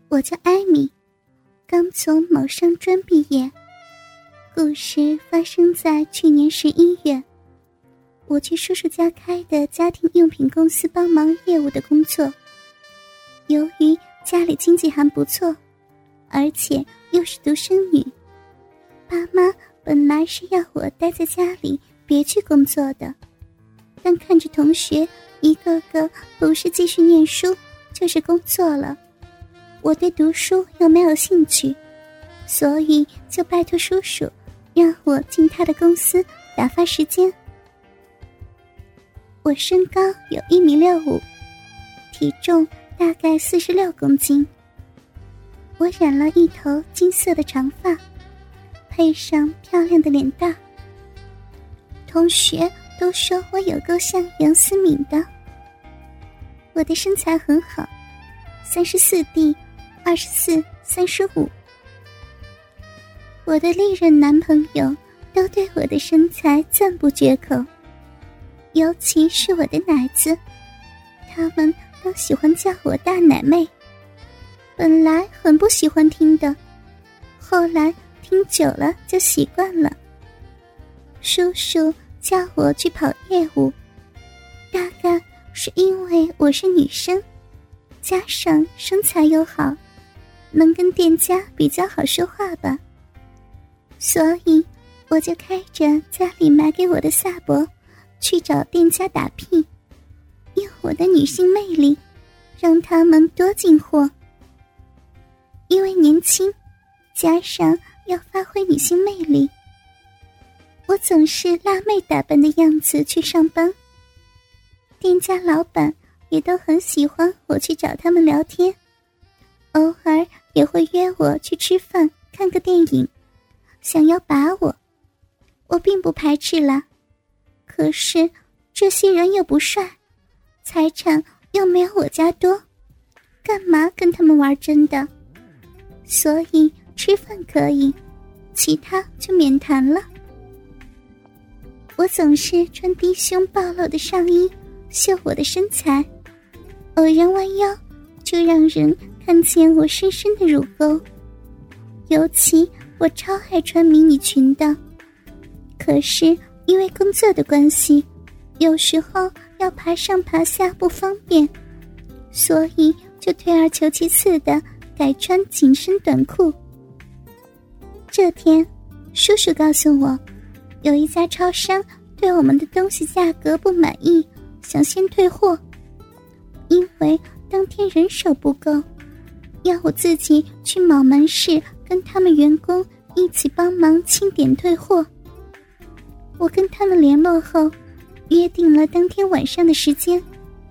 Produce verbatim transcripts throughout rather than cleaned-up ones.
我叫艾米，刚从某商专毕业。故事发生在去年十一月，我去叔叔家开的家庭用品公司帮忙业务的工作。由于家里经济还不错，而且又是独生女，爸妈本来是要我待在家里别去工作的，但看着同学一个个不是继续念书就是工作了，我对读书又没有兴趣，所以就拜托叔叔让我进他的公司打发时间。我身高有一米六五，体重大概四十六公斤。我染了一头金色的长发，配上漂亮的脸蛋，同学都说我有够像杨思敏的。我的身材很好，三十四 D， 二十四、三十五。我的历任男朋友都对我的身材赞不绝口，尤其是我的奶子，他们都喜欢叫我大奶妹。本来很不喜欢听的，后来听久了就习惯了。叔叔叫我去跑业务，大概是因为我是女生，加上身材又好，能跟店家比较好说话吧。所以我就开着家里买给我的萨博去找店家打屁，用我的女性魅力让他们多进货。因为年轻，加上要发挥女性魅力，我总是辣妹打扮的样子去上班。店家老板也都很喜欢我去找他们聊天，偶尔也会约我去吃饭看个电影，想要把我，我并不排斥啦。可是这些人又不帅，财产又没有我家多，干嘛跟他们玩真的？所以吃饭可以，其他就免谈了。我总是穿低胸暴露的上衣秀我的身材，偶然弯腰就让人看见我深深的乳沟。尤其我超爱穿迷你裙的，可是因为工作的关系，有时候要爬上爬下不方便，所以就退而求其次的改穿紧身短裤。这天，叔叔告诉我，有一家超商对我们的东西价格不满意，想先退货，因为当天人手不够，要我自己去某门市跟他们员工一起帮忙清点退货。我跟他们联络后，约定了当天晚上的时间。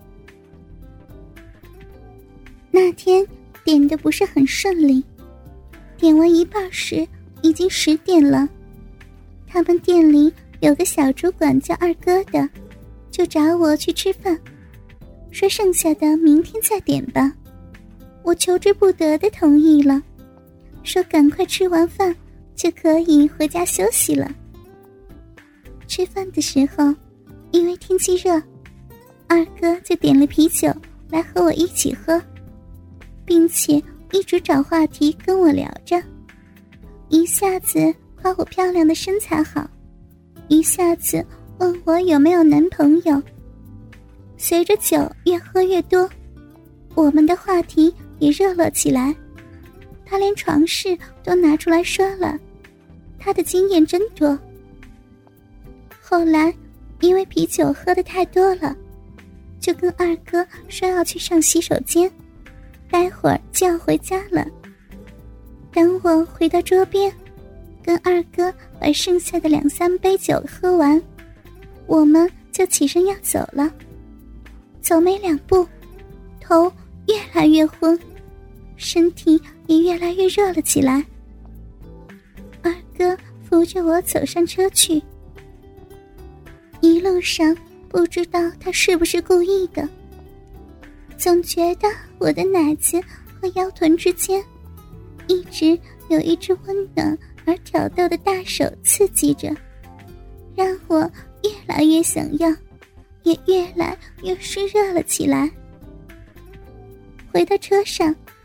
那天点的不是很顺利，点完一半时已经十点了。他们店里有个小主管叫二哥的，就找我去吃饭，说剩下的明天再点吧。我求之不得的同意了，说赶快吃完饭就可以回家休息了。吃饭的时候，因为天气热，二哥就点了啤酒来和我一起喝，并且一直找话题跟我聊着，一下子夸我漂亮的身材好，一下子问我有没有男朋友。随着酒越喝越多，我们的话题也热络起来，他连床事都拿出来说了，他的经验真多。后来因为啤酒喝得太多了，就跟二哥说要去上洗手间，待会儿就要回家了。等我回到桌边，跟二哥把剩下的两三杯酒喝完，我们就起身要走了。走没两步，头越来越昏，身体也越来越热了起来。二哥扶着我走上车去，一路上不知道他是不是故意的，总觉得我的奶子和腰臀之间一直有一只温暖而挑逗的大手刺激着，让我越来越想要，也越来越湿热了起来。回到车上，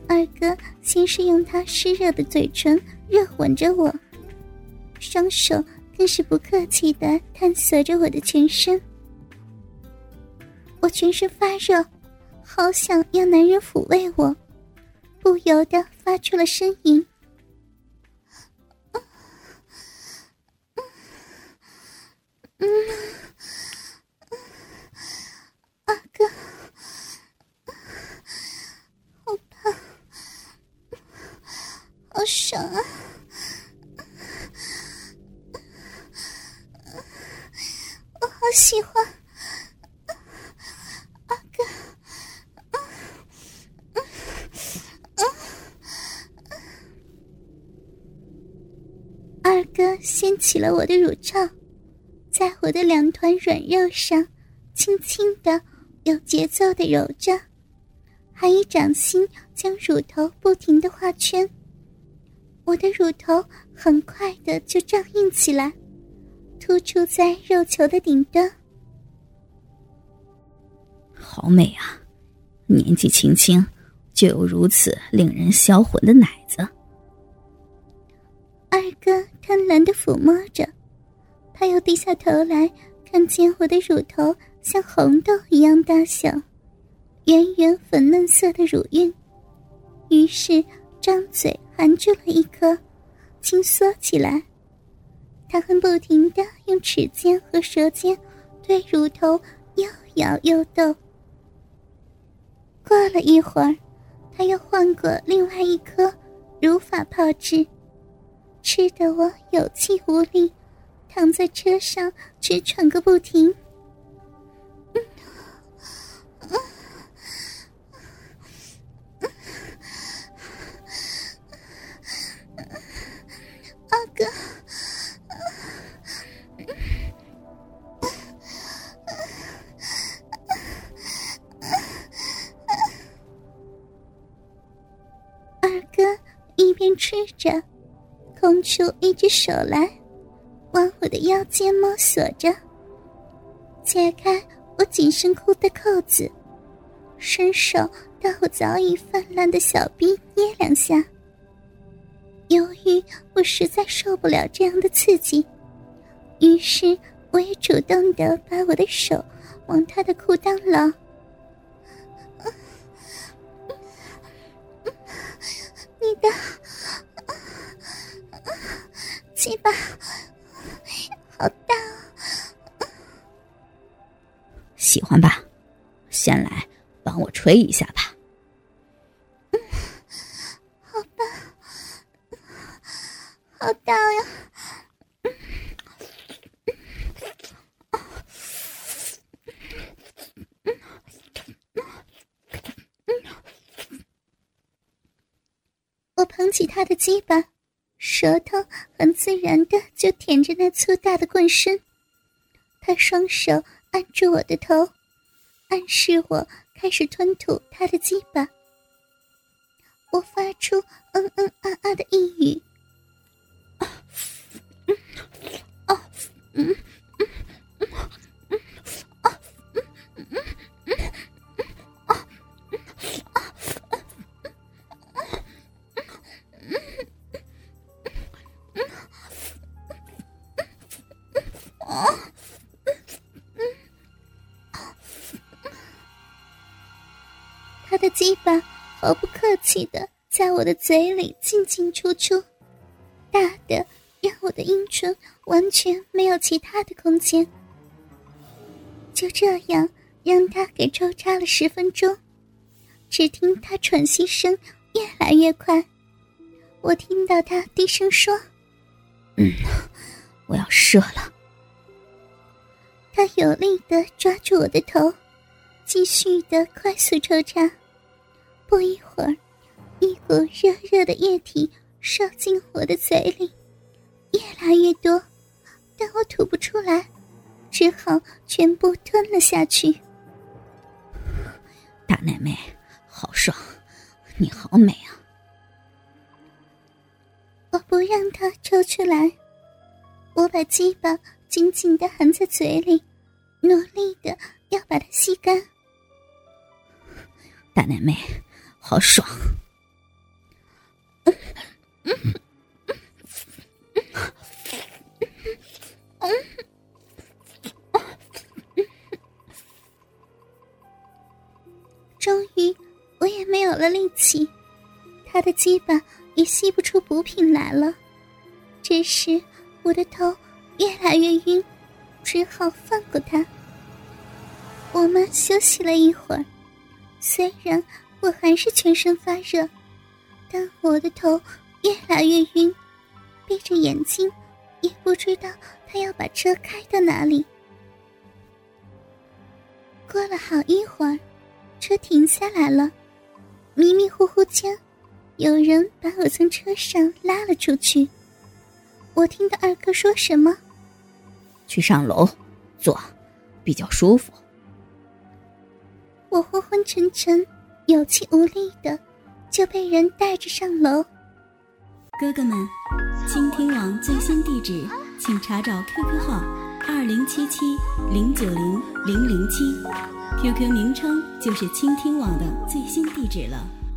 二哥先是用他湿热的嘴唇热吻着我，双手更是不客气地探索着我的全身。我全身发热，好想要男人抚慰我，不由得发出了呻吟。嗯，二哥，好棒，好爽啊！我好喜欢，二哥，二哥掀起了我的乳罩，在我的两团软肉上轻轻地有节奏地揉着，还以掌心将乳头不停地画圈。我的乳头很快的就胀硬起来，突出在肉球的顶端。 好美啊，年纪轻轻就有如此令人销魂的奶子。 二哥贪婪地抚摸着，他又低下头来，看见我的乳头像红豆一样大小，圆圆粉嫩色的乳晕，于是张嘴含住了一颗，轻缩起来。他还不停地用齿尖和舌尖对乳头又摇又逗。过了一会儿，他又换过另外一颗，如法炮制，吃得我有气无力，躺在车上直喘个不停。嗯嗯二哥，二哥一边吃着，空出一只手来，往我的腰间摸索着，解开我紧身裤的扣子，伸手到我早已泛滥的小臂捏两下。由于我实在受不了这样的刺激，于是我也主动地把我的手往他的裤裆捞。你的鸡巴好大啊！ 喜欢吧？先来帮我吹一下吧。 嗯，好吧，好大呀！嗯我捧起他的鸡巴，舌头很自然的就舔着那粗大的棍身。他双手按住我的头，暗示我开始吞吐他的鸡巴。我发出嗯嗯啊啊的呓语。啊嗯嗯嗯嗯啊嗯嗯嗯啊啊他的鸡巴毫不客气地在我的嘴里进进出出，大的让我的阴唇完全没有其他的空间。就这样让他给抽插了十分钟，只听他喘息声越来越快，我听到他低声说： 嗯，我要射了。 他有力地抓住我的头，继续地快速抽插。不一会儿，一股热热的液体射进我的嘴里，越来越多，但我吐不出来，只好全部吞了下去。 大奶妹，好爽，你好美啊！ 我不让他抽出来，我把鸡巴紧紧地含在嘴里，努力地要把它吸干。 大奶妹，好爽！ 有了力气，他的鸡巴也吸不出补品来了。这时我的头越来越晕，只好放过他。我们休息了一会儿，虽然我还是全身发热，但我的头越来越晕，闭着眼睛也不知道他要把车开到哪里。过了好一会儿，车停下来了，迷迷糊糊间，有人把我从车上拉了出去。我听到二哥说什么： 去上楼坐，比较舒服。 我昏昏沉沉有气无力的就被人带着上楼。 哥哥们，倾听网最新地址请查找 Q Q 号二零七七零九零零零七， Q Q 名称就是倾听网的最新地址了。